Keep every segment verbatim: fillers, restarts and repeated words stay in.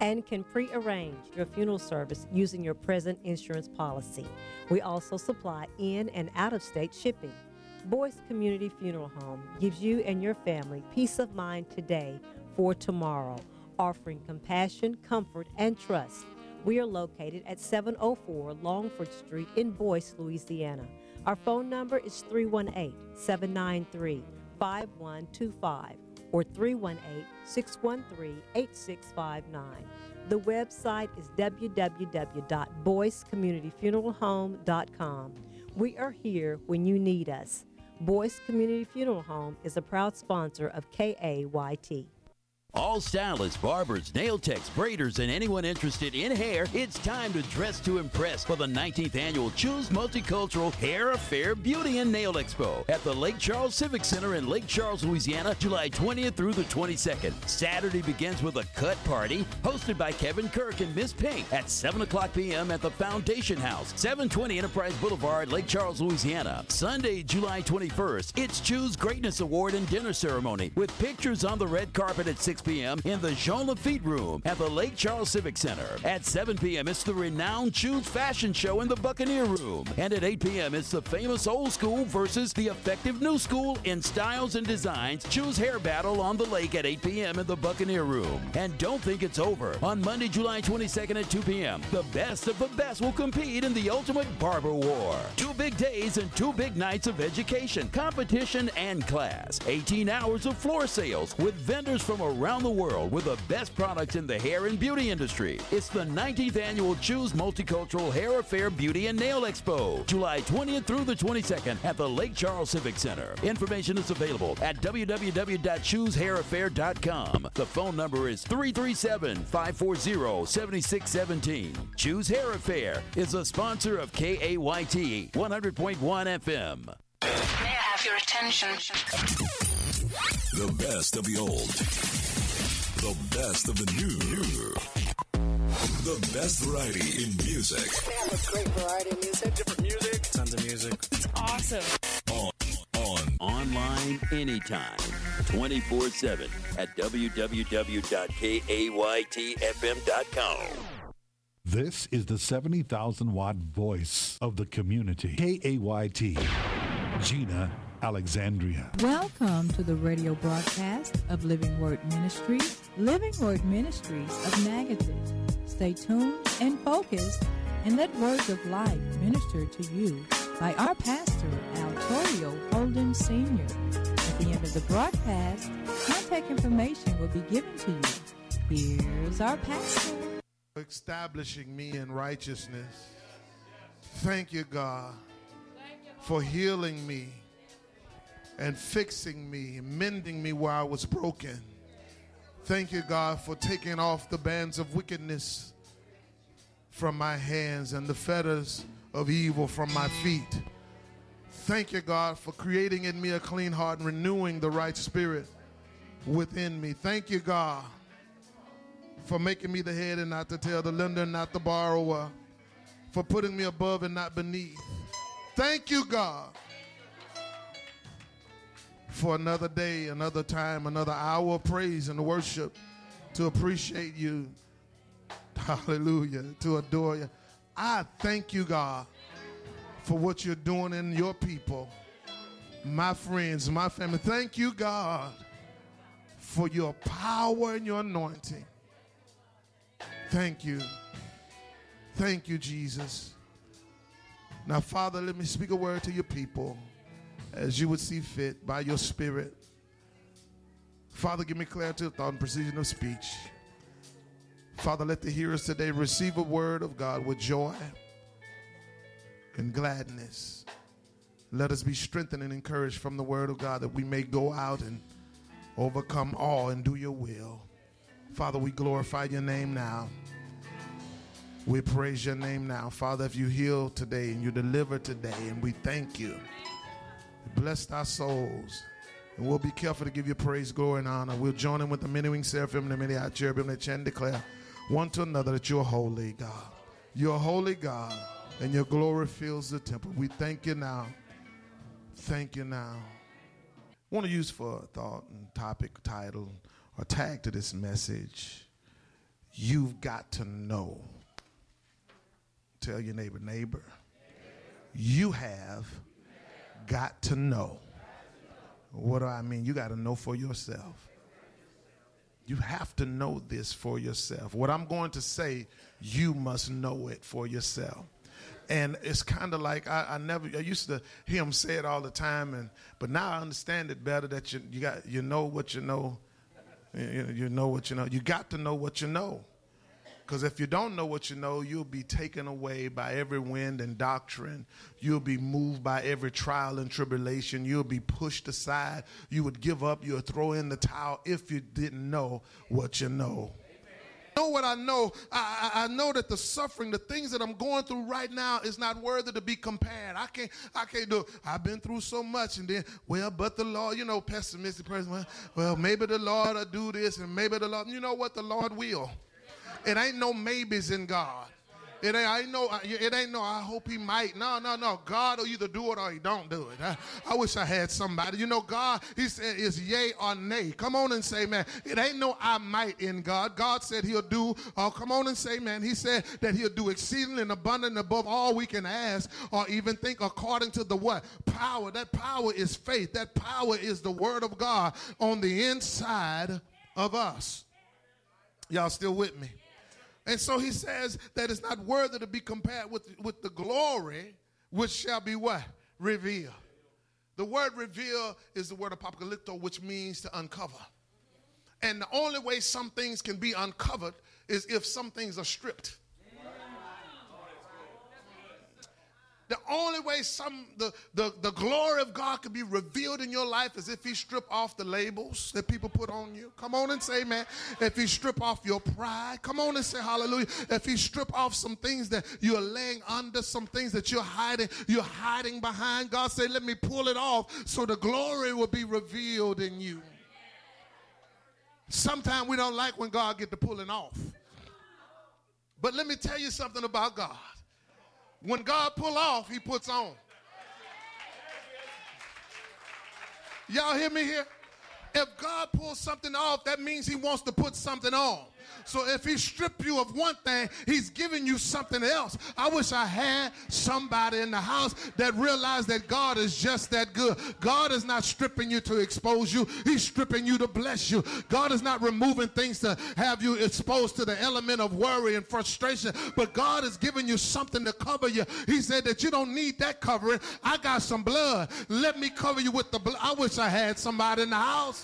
and can pre-arrange your funeral service using your present insurance policy. We also supply in and out-of-state shipping. Boyce Community Funeral Home gives you and your family peace of mind today for tomorrow, offering compassion, comfort, and trust. We are located at seven oh four Longford Street in Boyce, Louisiana. Our phone number is three one eight, seven nine three, five one two five or three one eight, six one three, eight six five nine. The website is w w w dot boyce community funeral home dot com. We are here when you need us. Boyce Community Funeral Home is a proud sponsor of K A Y T. All stylists, barbers, nail techs, braiders, and anyone interested in hair, it's time to dress to impress for the nineteenth annual Choose Multicultural Hair Affair Beauty and Nail Expo at the Lake Charles Civic Center in Lake Charles, Louisiana, July twentieth through the twenty-second. Saturday begins with a cut party hosted by Kevin Kirk and Miss Pink at seven o'clock p.m. at the Foundation House, seven twenty Enterprise Boulevard, Lake Charles, Louisiana. Sunday, July twenty-first, it's Choose Greatness Award and dinner ceremony with pictures on the red carpet at six p.m. in the Jean Lafitte Room at the Lake Charles Civic Center. At seven p.m., it's the renowned Choose Fashion Show in the Buccaneer Room. And at eight p.m., it's the famous Old School versus the effective New School in styles and designs Choose Hair Battle on the lake at eight p.m. in the Buccaneer Room. And don't think it's over. On Monday, July twenty-second at two p.m., the best of the best will compete in the Ultimate Barber War. Two big days and two big nights of education, competition, and class. eighteen hours of floor sales with vendors from around the world with the best products in the hair and beauty industry. It's the nineteenth annual Choose Multicultural Hair Affair Beauty and Nail Expo, July twentieth through the twenty-second at the Lake Charles Civic Center. Information is available at w w w dot choose hair affair dot com. The phone number is three three seven, five four zero, seven six one seven. Choose Hair Affair is a sponsor of K A Y T one hundred point one F M. May I have your attention? The best of the old. The best of the new. The best variety in music. Great variety of music. Different music. Tons of music. It's awesome. On, on. Online anytime, twenty-four seven at w w w dot k a y t f m dot com. This is the seventy thousand watt voice of the community. K A Y T, Gina Alexandria. Welcome to the radio broadcast of Living Word Ministries, Living Word Ministries of Magadan. Stay tuned and focused and let words of life minister to you by our pastor, Altorio Holden Senior At the end of the broadcast, contact information will be given to you. Here's our pastor. Establishing me in righteousness. Thank you, God, for healing me and fixing me, mending me where I was broken. Thank you, God, for taking off the bands of wickedness from my hands and the fetters of evil from my feet. Thank you, God, for creating in me a clean heart and renewing the right spirit within me. Thank you, God, for making me the head and not the tail, the lender and not the borrower, for putting me above and not beneath. Thank you, God, for another day, another time, another hour of praise and worship to appreciate you. Hallelujah, to adore you. I thank you, God, for what you're doing in your people, my friends, my family. Thank you, God, for your power and your anointing. Thank you. Thank you, Jesus. Now, Father, let me speak a word to your people as you would see fit by your spirit. Father, give me clarity of thought and precision of speech. Father, let the hearers today receive a word of God with joy and gladness. Let us be strengthened and encouraged from the word of God that we may go out and overcome all and do your will. Father, we glorify your name now. We praise your name now. Father, if you heal today and you deliver today, and we thank you. Bless our souls. And we'll be careful to give you praise, glory, and honor. We'll join in with the many winged seraphim and the many eyed cherubim that chant and declare one to another that you're holy, God. You're holy, God, and your glory fills the temple. We thank you now. Thank you now. I want to use for a thought and topic, title, or tag to this message. You've got to know. Tell your neighbor, neighbor, you have got to know. What do I mean? You got to know for yourself. You have to know this for yourself. What I'm going to say, you must know it for yourself. And it's kind of like I, I never I used to hear him say it all the time, and but now I understand it better that you you got you know what you know, you, you know what you know. You got to know what you know. Because if you don't know what you know, you'll be taken away by every wind and doctrine. You'll be moved by every trial and tribulation. You'll be pushed aside. You would give up. You would throw in the towel if you didn't know what you know. Know what I know. I, I, I know that the suffering, the things that I'm going through right now is not worthy to be compared. I can't, I can't do it. I've been through so much, and then, well, but the Lord, you know, pessimistic person, well, well maybe the Lord will do this, and maybe the Lord, you know what, the Lord will. It ain't no maybes in God. It ain't, I know, it ain't no, I hope he might. No, no, no. God will either do it or he don't do it. I, I wish I had somebody. You know, God, he said, is yay or nay. Come on and say, man, it ain't no I might in God. God said he'll do, oh, come on and say, man, he said that he'll do exceedingly and abundant above all we can ask or even think according to the what? Power. That power is faith. That power is the word of God on the inside of us. Y'all still with me? And so he says that it's not worthy to be compared with, with the glory which shall be what? Revealed. The word reveal is the word apocalypto, which means to uncover. And the only way some things can be uncovered is if some things are stripped. The only way some the, the, the glory of God could be revealed in your life is if he strip off the labels that people put on you. Come on and say, man. If he strip off your pride. Come on and say hallelujah. If he strip off some things that you're laying under, some things that you're hiding, you're hiding behind. God said, let me pull it off so the glory will be revealed in you. Sometimes we don't like when God get to pulling off. But let me tell you something about God. When God pull off, he puts on. Y'all hear me here? If God pulls something off, that means he wants to put something on. So if he stripped you of one thing, he's giving you something else. I wish I had somebody in the house that realized that God is just that good. God is not stripping you to expose you. He's stripping you to bless you. God is not removing things to have you exposed to the element of worry and frustration, but God is giving you something to cover you. He said that you don't need that covering. I got some blood. Let me cover you with the blood. I wish I had somebody in the house.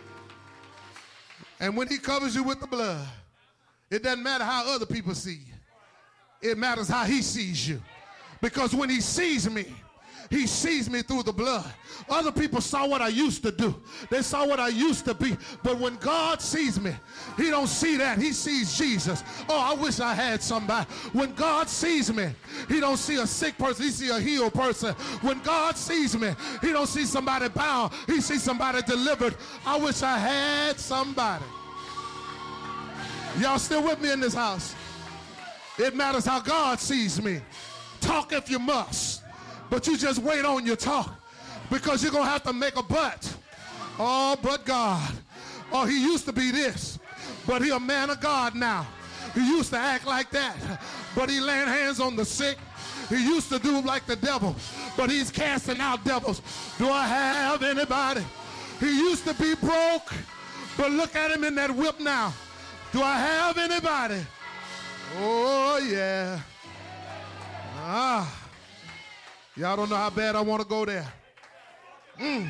And when he covers you with the blood, it doesn't matter how other people see you. It matters how he sees you. Because when he sees me, he sees me through the blood. Other people saw what I used to do. They saw what I used to be. But when God sees me, he don't see that. He sees Jesus. Oh, I wish I had somebody. When God sees me, he don't see a sick person. He see a healed person. When God sees me, he don't see somebody bound. He sees somebody delivered. I wish I had somebody. Y'all still with me in this house? It matters how God sees me. Talk if you must. But you just wait on your talk, because you're going to have to make a but. Oh, but God. Oh, he used to be this, but he a man of God now. He used to act like that, but he laying hands on the sick. He used to do like the devil, but he's casting out devils. Do I have anybody? He used to be broke, but look at him in that whip now. Do I have anybody? Oh, yeah. Ah. Y'all don't know how bad I want to go there. Mm.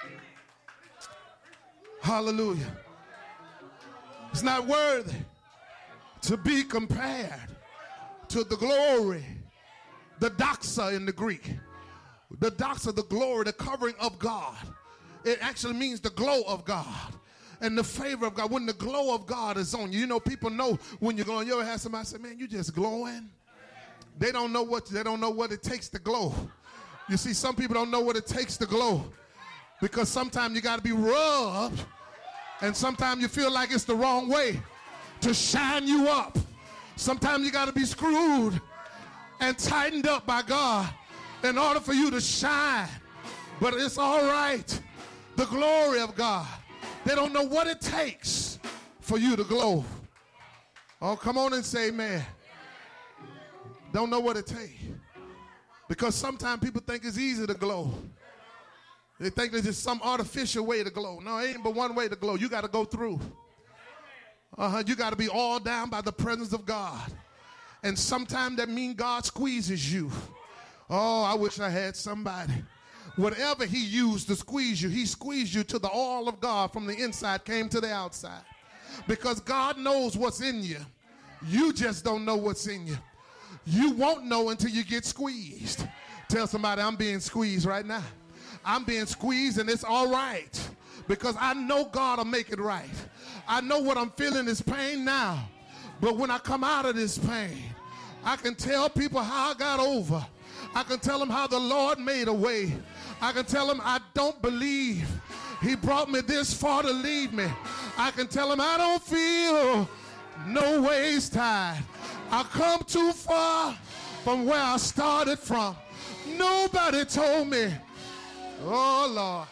Hallelujah. It's not worthy to be compared to the glory, the doxa in the Greek. The doxa, the glory, the covering of God. It actually means the glow of God and the favor of God. When the glow of God is on you, you know, people know when you're glowing. You ever have somebody say, man, you just glowing? They don't know what they don't know what it takes to glow. You see, some people don't know what it takes to glow, because sometimes you got to be rubbed, and sometimes you feel like it's the wrong way to shine you up. Sometimes you got to be screwed and tightened up by God in order for you to shine. But it's all right. The glory of God. They don't know what it takes for you to glow. Oh, come on and say amen. Don't know what it takes. Because sometimes people think it's easy to glow. They think there's just some artificial way to glow. No, it ain't but one way to glow. You got to go through. Uh-huh. You got to be all down by the presence of God. And sometimes that means God squeezes you. Oh, I wish I had somebody. Whatever he used to squeeze you, he squeezed you till the oil of God from the inside came to the outside. Because God knows what's in you. You just don't know what's in you. You won't know until you get squeezed. Tell somebody, I'm being squeezed right now. I'm being squeezed and it's all right. Because I know God will make it right. I know what I'm feeling is pain now. But when I come out of this pain, I can tell people how I got over. I can tell them how the Lord made a way. I can tell them I don't believe he brought me this far to leave me. I can tell them I don't feel no ways tired. I come too far from where I started from. Nobody told me. Oh, Lord.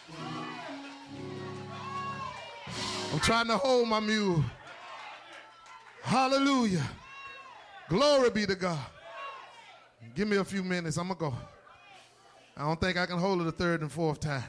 I'm trying to hold my mule. Hallelujah. Glory be to God. Give me a few minutes. I'm going to go. I don't think I can hold it a third and fourth time.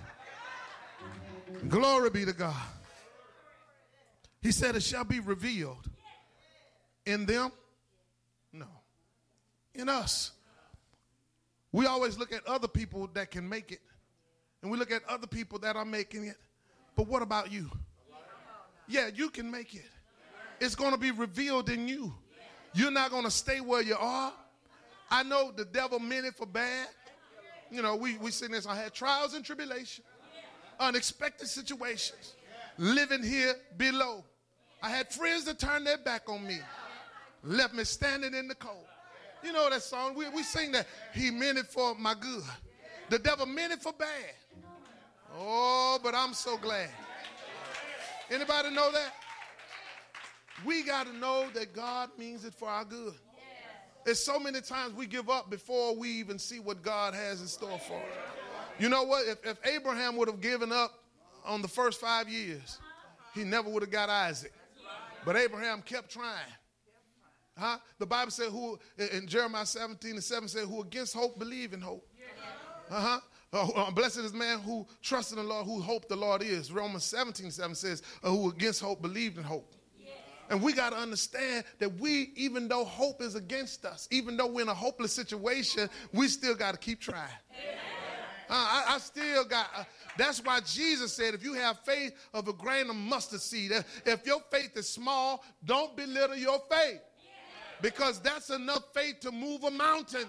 Glory be to God. He said it shall be revealed in them. No. In us. We always look at other people that can make it. And we look at other people that are making it. But what about you? Yeah, you can make it. It's going to be revealed in you. You're not going to stay where you are. I know the devil meant it for bad. You know, we, we sing this. I had trials and tribulation, unexpected situations, living here below. I had friends that turned their back on me, left me standing in the cold. You know that song? We, we sing that. He meant it for my good. The devil meant it for bad. Oh, but I'm so glad. Anybody know that? We got to know that God means it for our good. There's so many times we give up before we even see what God has in store for us. You know what? If, if Abraham would have given up on the first five years, he never would have got Isaac. But Abraham kept trying. Huh? The Bible said, who in Jeremiah seventeen and seven said, who against hope believe in hope. Uh-huh. Uh, blessed is the man who trusted in the Lord, who hope the Lord is. Romans seventeen seven says, uh, who against hope believed in hope. And we got to understand that we, even though hope is against us, even though we're in a hopeless situation, we still got to keep trying. Uh, I, I still got, uh, that's why Jesus said, if you have faith of a grain of mustard seed, if your faith is small, don't belittle your faith. Because that's enough faith to move a mountain.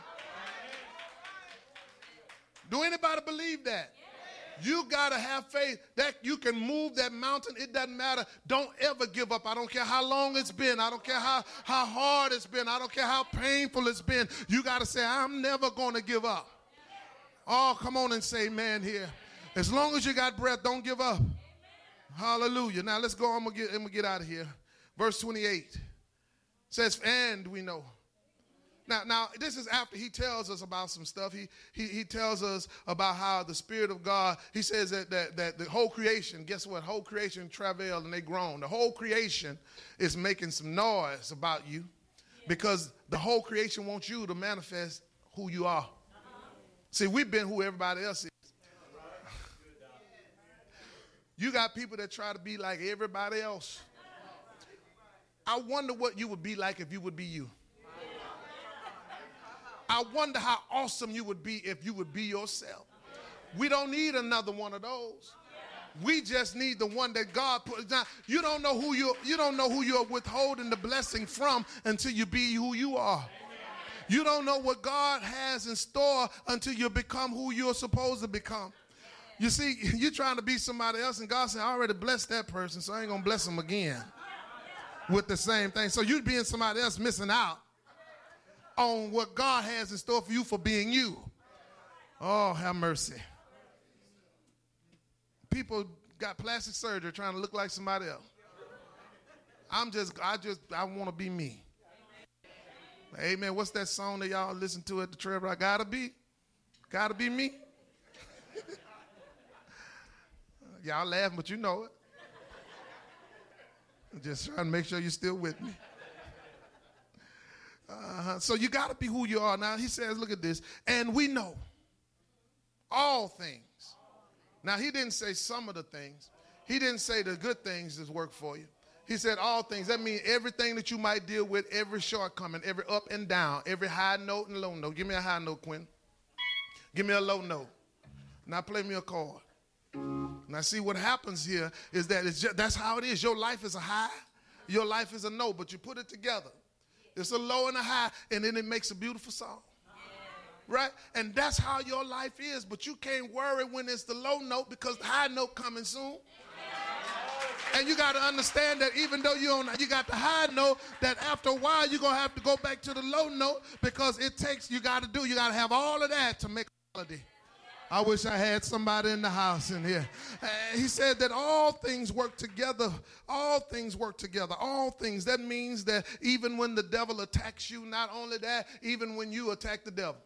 Do anybody believe that? You got to have faith that you can move that mountain. It doesn't matter. Don't ever give up. I don't care how long it's been. I don't care how, how hard it's been. I don't care how painful it's been. You got to say, I'm never going to give up. Oh, come on and say amen here. As long as you got breath, don't give up. Hallelujah. Now let's go. I'm going to get, I'm gonna get out of here. Verse twenty-eight says, and we know. Now, now, this is after he tells us about some stuff. He, he, he tells us about how the Spirit of God, he says that, that, that the whole creation, guess what? Whole creation travailed and they groaned. The whole creation is making some noise about you because the whole creation wants you to manifest who you are. See, we've been who everybody else is. You got people that try to be like everybody else. I wonder what you would be like if you would be you. I wonder how awesome you would be if you would be yourself. We don't need another one of those. We just need the one that God put. Now, you don't know who you you don't know who you're withholding the blessing from until you be who you are. You don't know what God has in store until you become who you're supposed to become. You see, you're trying to be somebody else, and God said, I already blessed that person, so I ain't gonna bless them again with the same thing. So you'd be in somebody else missing out on what God has in store for you for being you. Oh, have mercy. People got plastic surgery trying to look like somebody else. I'm just, I just, I want to be me. Amen. What's that song that y'all listen to at the Trevor? I gotta be, gotta be me. Y'all laughing, but you know it. Just trying to make sure you're still with me. Uh, so you got to be who you are. Now he says, look at this. And we know all things. Now he didn't say some of the things. He didn't say the good things that work for you. He said all things. That means everything that you might deal with, every shortcoming, every up and down, every high note and low note. Give me a high note, Quinn. Give me a low note. Now play me a chord. Now see what happens here is that it's just, that's how it is. Your life is a high, your life is a low, but you put it together. It's a low and a high, and then it makes a beautiful song. Right? And that's how your life is, but you can't worry when it's the low note because the high note coming soon. And you got to understand that even though you on, you got the high note, that after a while you're going to have to go back to the low note because it takes, you got to do, you got to have all of that to make a melody. I wish I had somebody in the house in here. Uh, he said that all things work together. All things work together. All things. That means that even when the devil attacks you, not only that, even when you attack the devil.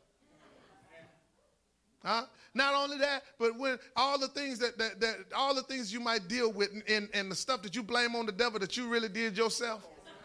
Huh? Not only that, but when all the things that, that, that all the things you might deal with and, and, and the stuff that you blame on the devil that you really did yourself.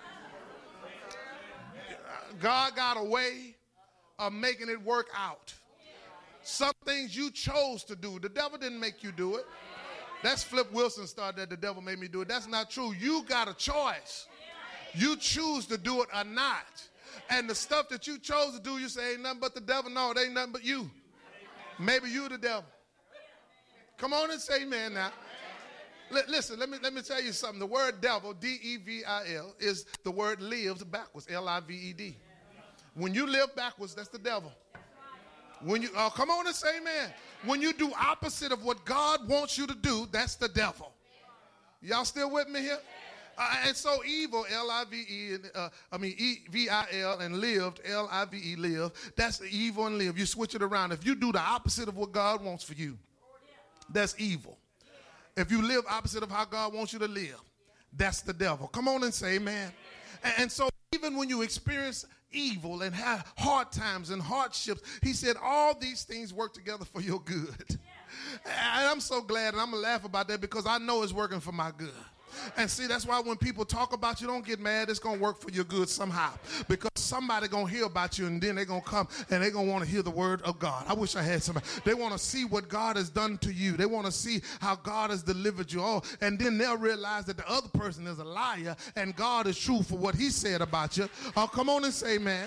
God got a way of making it work out. Some things you chose to do. The devil didn't make you do it. That's Flip Wilson started that the devil made me do it. That's not true. You got a choice. You choose to do it or not. And the stuff that you chose to do, you say, ain't nothing but the devil. No, it ain't nothing but you. Maybe you the devil. Come on and say amen now. L- listen, let me, let me tell you something. The word devil, D E V I L, is the word lives backwards, L I V E D. When you live backwards, that's the devil. When you, oh, come on and say amen. When you do opposite of what God wants you to do, that's the devil. Y'all still with me here? Uh, and so evil, L I V E, uh, I mean E V I L, and lived, L I V E, live. That's the evil and live. You switch it around. If you do the opposite of what God wants for you, that's evil. If you live opposite of how God wants you to live, that's the devil. Come on and say amen. And, and so even when you experience evil and have hard times and hardships, he said all these things work together for your good. And I'm so glad, and I'm going to laugh about that because I know it's working for my good. And see, that's why when people talk about you, don't get mad. It's going to work for your good somehow. Because somebody going to hear about you, and then they're going to come, and they're going to want to hear the word of God. I wish I had somebody. They want to see what God has done to you. They want to see how God has delivered you. Oh, and then they'll realize that the other person is a liar, and God is true for what he said about you. Oh, come on and say, man.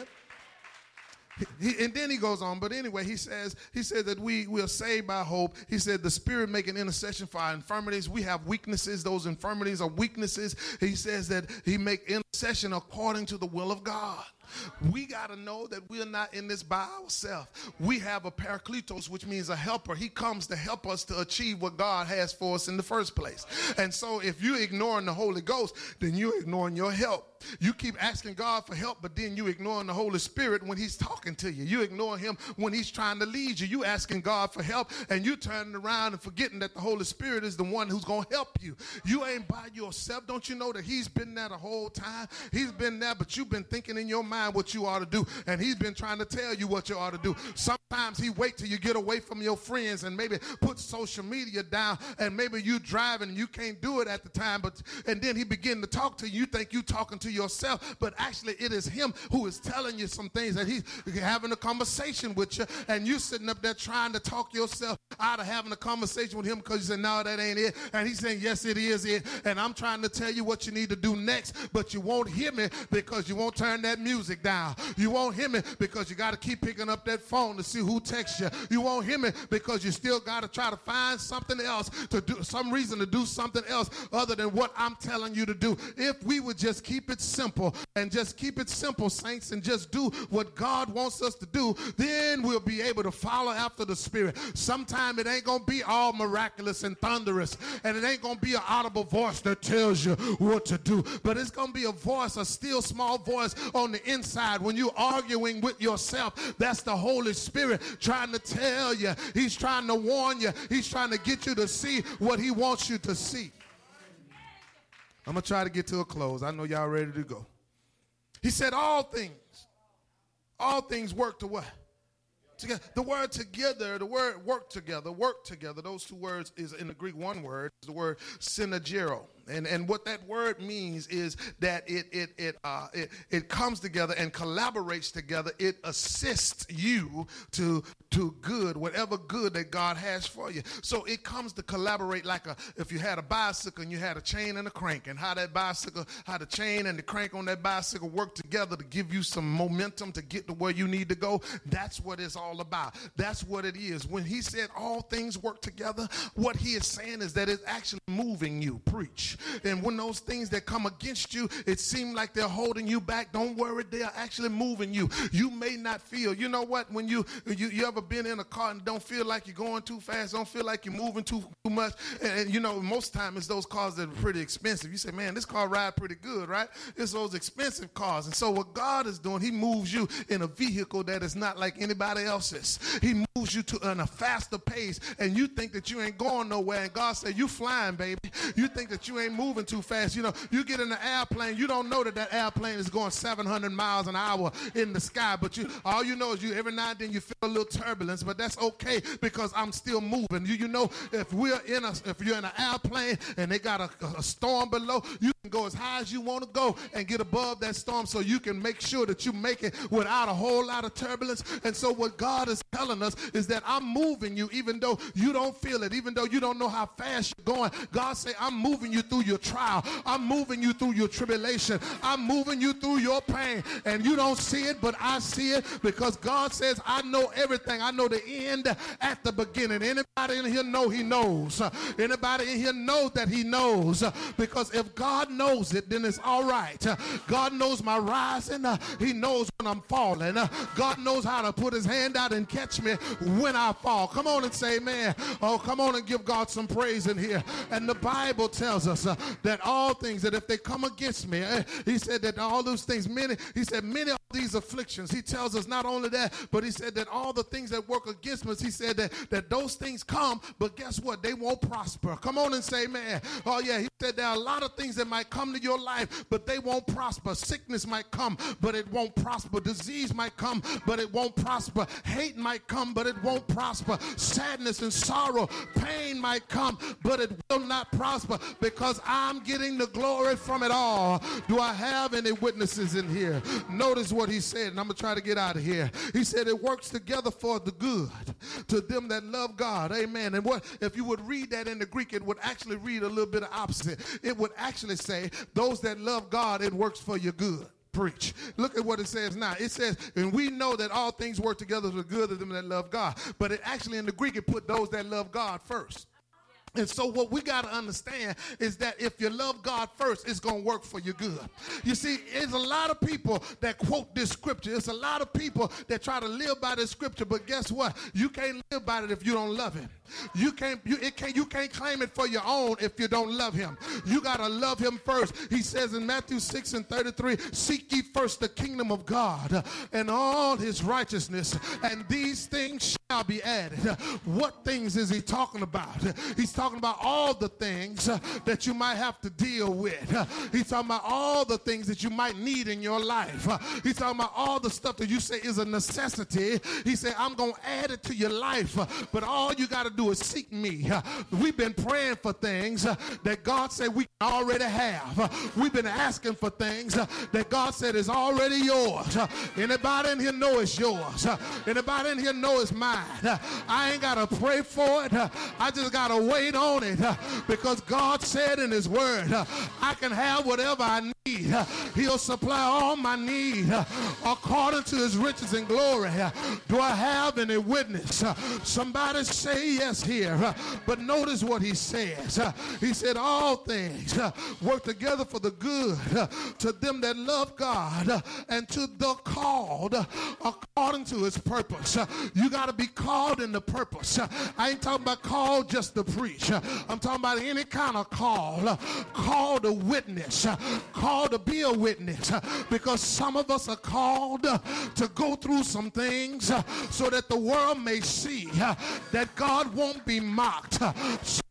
He, and then he goes on, but anyway, he says, he said that we, we are saved by hope. He said the Spirit make an intercession for our infirmities. We have weaknesses. Those infirmities are weaknesses. He says that he make intercession according to the will of God. We got to know that we are not in this by ourselves. We have a parakletos, which means a helper. He comes to help us to achieve what God has for us in the first place. And so if you're ignoring the Holy Ghost, then you're ignoring your help. You keep asking God for help, but then you ignoring the Holy Spirit when he's talking to you. You ignore him when he's trying to lead you. You asking God for help, and you turning around and forgetting that the Holy Spirit is the one who's going to help you. You ain't by yourself. Don't you know that he's been there the whole time? He's been there, but you've been thinking in your mind what you ought to do, and he's been trying to tell you what you ought to do. Sometimes he wait till you get away from your friends and maybe put social media down, and maybe you driving and you can't do it at the time, but and then he begin to talk to you. You think you talking to yourself, but actually it is him who is telling you some things, that he's having a conversation with you, and you sitting up there trying to talk yourself out of having a conversation with him because you said, no, that ain't it. And he's saying, yes, it is it. And I'm trying to tell you what you need to do next, but you won't hear me because you won't turn that music down. You won't hear me because you got to keep picking up that phone to see who texts you. You won't hear me because you still got to try to find something else to do, some reason to do something else other than what I'm telling you to do. If we would just keep it simple and just keep it simple, saints, and just do what God wants us to do, then we'll be able to follow after the Spirit. Sometime it ain't going to be all miraculous and thunderous, and it ain't going to be an audible voice that tells you what to do, but it's going to be a voice, a still small voice on the inside. When you're arguing with yourself, that's the Holy Spirit trying to tell you. He's trying to warn you. He's trying to get you to see what he wants you to see. I'm going to try to get to a close. I know y'all ready to go. He said all things, all things work to what? Together. The word together, the word work together, work together, those two words is in the Greek one word, is the word synergero. And and what that word means is that it it it uh it, it comes together and collaborates together. It assists you to to good, whatever good that God has for you. So it comes to collaborate like a if you had a bicycle and you had a chain and a crank, and how that bicycle, how the chain and the crank on that bicycle work together to give you some momentum to get to where you need to go. That's what it's all about. That's what it is. When he said all things work together, what he is saying is that it's actually moving you. Preach. And when those things that come against you, it seems like they're holding you back, don't worry, they are actually moving you. You may not feel, you know what, when you, you, you ever been in a car and don't feel like you're going too fast, don't feel like you're moving too, too much, and, and you know, most time it's those cars that are pretty expensive. You say, man, this car ride pretty good, right? It's those expensive cars. And so what God is doing, he moves you in a vehicle that is not like anybody else's. He moves you to on a faster pace, and you think that you ain't going nowhere, and God said, you flying, baby. You think that you ain't moving too fast. You know, you get in an airplane, you don't know that that airplane is going seven hundred miles an hour in the sky, but you all you know is you every now and then you feel a little turbulence, but that's okay because I'm still moving. You you know, if we're in a if you're in an airplane and they got a, a storm below, you can go as high as you want to go and get above that storm so you can make sure that you make it without a whole lot of turbulence. And so what God is telling us is that I'm moving you even though you don't feel it, even though you don't know how fast you're going. God say, I'm moving you through your trial. I'm moving you through your tribulation. I'm moving you through your pain. And you don't see it, but I see it because God says, I know everything. I know the end at the beginning. Anybody in here know he knows? Anybody in here know that he knows? Because if God knows it, then it's all right. God knows my rising. He knows when I'm falling. God knows how to put his hand out and catch me when I fall. Come on and say amen. Oh, come on and give God some praise in here. And the Bible tells us uh, that all things, that if they come against me, uh, he said that all those things, many, he said many of these afflictions, he tells us not only that, but he said that all the things that work against us, he said that, that those things come, but guess what? They won't prosper. Come on and say, man. Oh yeah, he said there are a lot of things that might come to your life, but they won't prosper. Sickness might come, but it won't prosper. Disease might come, but it won't prosper. Hate might come, but it won't prosper. Sadness and sorrow, pain might come, but it will not prosper because I'm getting the glory from it all. Do I have any witnesses in here? Notice what he said, and I'm going to try to get out of here. He said it works together for the good to them that love God. Amen. And what if you would read that in the Greek, it would actually read a little bit of opposite. It would actually say, those that love God, it works for your good. Preach. Look at what it says now. It says, and we know that all things work together for the good of them that love God. But it actually in the Greek, it put those that love God first. And so what we got to understand is that if you love God first, it's going to work for your good. You see, there's a lot of people that quote this scripture. There's a lot of people that try to live by this scripture, but guess what? You can't live by it if you don't love him. You can't, you, it can't, you can't claim it for your own if you don't love him. You got to love him first. He says in Matthew six and thirty-three, seek ye first the kingdom of God and all his righteousness, and these things shall be added. What things is he talking about? He's talking about all the things that you might have to deal with. He's talking about all the things that you might need in your life. He's talking about all the stuff that you say is a necessity. He said, I'm going to add it to your life, but all you got to do is seek me. We've been praying for things that God said we already have. We've been asking for things that God said is already yours. Anybody in here know it's yours? Anybody in here know it's mine? I ain't got to pray for it. I just got to wait on it because God said in his word, I can have whatever I need. He'll supply all my need according to his riches and glory. Do I have any witness? Somebody say yes here. But notice what he says. He said all things work together for the good to them that love God and to the called according to his purpose. You got to be called in the purpose. I ain't talking about called just to preach. I'm talking about any kind of call. Called to witness. Called to be a witness. Because some of us are called to go through some things so that the world may see that God won't be mocked. Some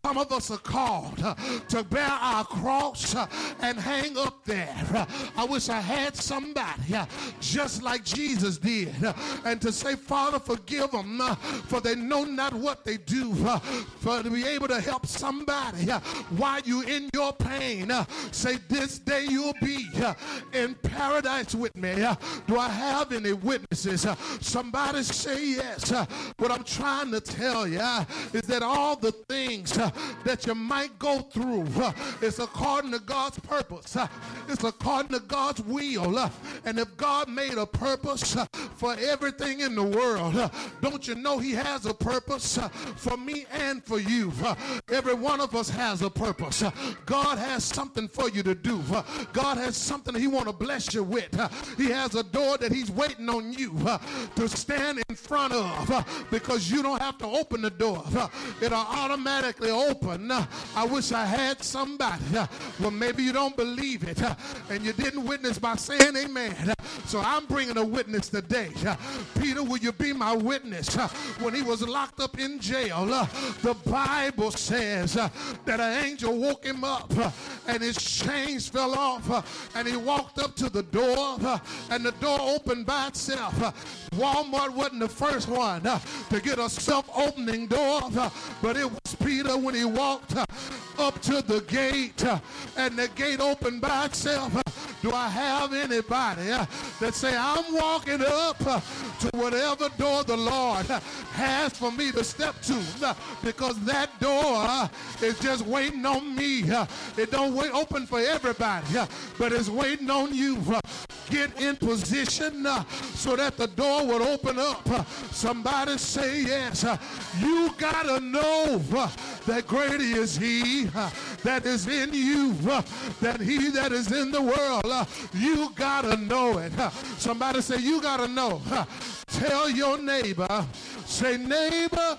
Some of us are called uh, to bear our cross uh, and hang up there. Uh, I wish I had somebody uh, just like Jesus did uh, and to say, Father, forgive them uh, for they know not what they do. Uh, for to be able to help somebody uh, while you're in your pain. Uh, say, this day you'll be uh, in paradise with me. Uh, do I have any witnesses? Uh, somebody say yes. Uh, what I'm trying to tell you uh, is that all the things uh, that you might go through uh, is according to God's purpose. Uh, it's according to God's will. Uh, and if God made a purpose uh, for everything in the world, uh, don't you know he has a purpose uh, for me and for you? Uh, every one of us has a purpose. Uh, God has something for you to do. Uh, God has something he want to bless you with. Uh, he has a door that he's waiting on you uh, to stand in front of uh, because you don't have to open the door. Uh, it'll automatically open. Uh, I wish I had somebody. Uh, well, maybe you don't believe it uh, and you didn't witness by saying amen. Uh, so I'm bringing a witness today. Uh, Peter, will you be my witness? Uh, when he was locked up in jail, uh, the Bible says uh, that an angel woke him up uh, and his chains fell off uh, and he walked up to the door uh, and the door opened by itself. Uh, Walmart wasn't the first one uh, to get a self-opening door, uh, but it was Peter when he walked uh, up to the gate uh, and the gate opened by itself. Uh, do I have anybody uh, that say, I'm walking up uh, to whatever door the Lord uh, has for me to step to uh, because that door uh, is just waiting on me. Uh, it don't wait open for everybody, uh, but it's waiting on you. Uh, get in position uh, so that the door would open up. Uh, somebody say yes. Uh, you gotta know uh, that greater is he uh, that is in you uh, than he that is in the world. Uh, you gotta know it. Uh, somebody say you gotta know. Uh, tell your neighbor, say neighbor,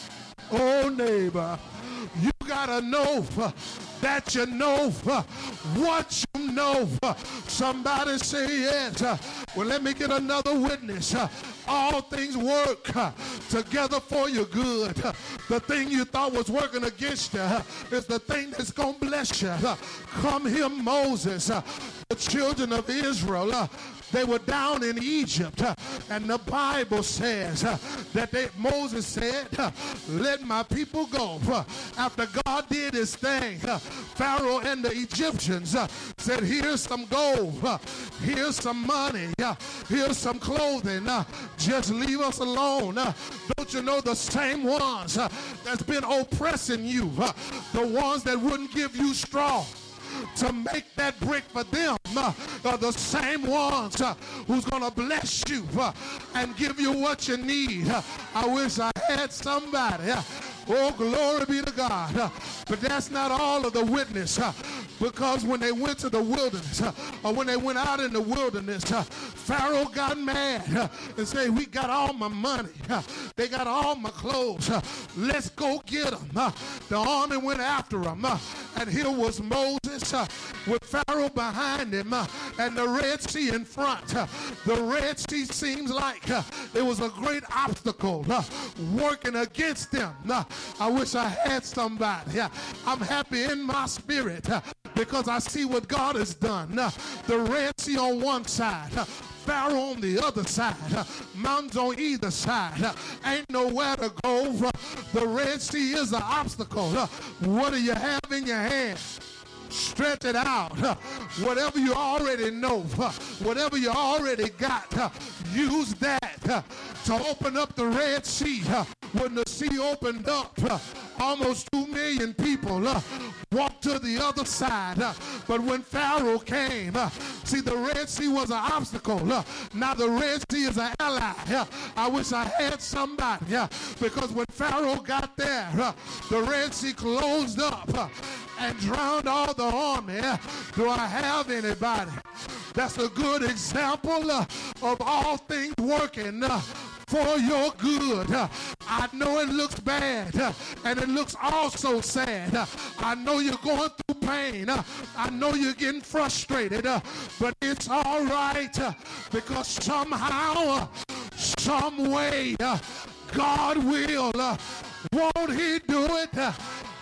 oh neighbor, you gotta know uh, that you know uh, what you know. Uh, somebody say yes. Uh, well, let me get another witness. Uh, all things work uh, together for your good. Uh, the thing you thought was working against you uh, is the thing that's going to bless you. Uh, come here, Moses. Uh, the children of Israel, uh, they were down in Egypt, uh, and the Bible says uh, that they, Moses said, uh, let my people go. Uh, after God did his thing, uh, Pharaoh and the Egyptians uh, said, here's some gold, uh, here's some money, uh, here's some clothing, uh, just leave us alone. Uh, don't you know the same ones uh, that's been oppressing you, uh, the ones that wouldn't give you straw to make that brick for them uh, are the same ones uh, who's going to bless you uh, and give you what you need. Uh, I wish I had somebody. Uh, oh, glory be to God. Uh, but that's not all of the witness uh, because when they went to the wilderness uh, or when they went out in the wilderness, uh, Pharaoh got mad uh, and said, we got all my money. Uh, they got all my clothes. Uh, let's go get them. Uh, the army went after them. Uh, and here was Moses uh, with Pharaoh behind him uh, and the Red Sea in front. Uh, the Red Sea seems like uh, it was a great obstacle uh, working against them. Uh, I wish I had somebody. Uh, I'm happy in my spirit uh, because I see what God has done. Uh, the Red Sea on one side, uh, Pharaoh on the other side, uh, mountains on either side, uh, ain't nowhere to go. Uh, the Red Sea is an obstacle. Uh, what do you have in your hand? Stretch it out. Uh, whatever you already know, uh, whatever you already got, uh, use that uh, to open up the Red Sea. Uh, when the sea opened up, uh, almost two million people uh, walked to the other side. Uh, but when Pharaoh came, uh, see, the Red Sea was an obstacle. Uh, now the Red Sea is an ally. Uh, I wish I had somebody uh, because when Pharaoh got there, uh, the Red Sea closed up uh, and drowned all the army. Uh, do I have anybody? That's a good example uh, of all things working uh, for your good. Uh, I know it looks bad uh, and it looks also sad. Uh, I know you're going through pain. Uh, I know you're getting frustrated, uh, but it's all right uh, because somehow, uh, some way, uh, God will. Uh, won't he do it? Uh,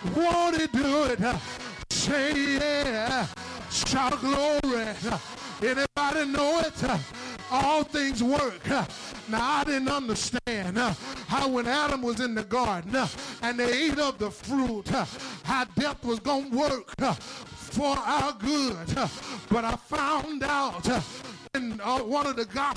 Won't he do it? Say yeah. Shout glory. Anybody know it? All things work. Now, I didn't understand how when Adam was in the garden and they ate of the fruit, how death was going to work for our good. But I found out in uh, one of the gospels